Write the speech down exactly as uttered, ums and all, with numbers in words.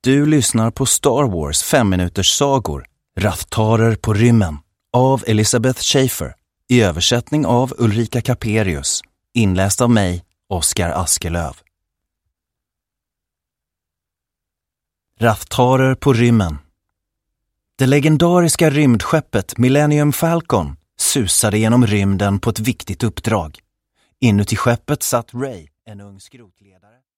Du lyssnar på Star Wars fem minuters sagor, Rathtarer på rymmen, av Elizabeth Schaefer, i översättning av Ulrika Caperius, inläst av mig, Oskar Askelöv. Rathtarer på rymmen. Det legendariska rymdskeppet Millennium Falcon susade genom rymden på ett viktigt uppdrag. Inuti skeppet satt Rey, en ung skrotledare.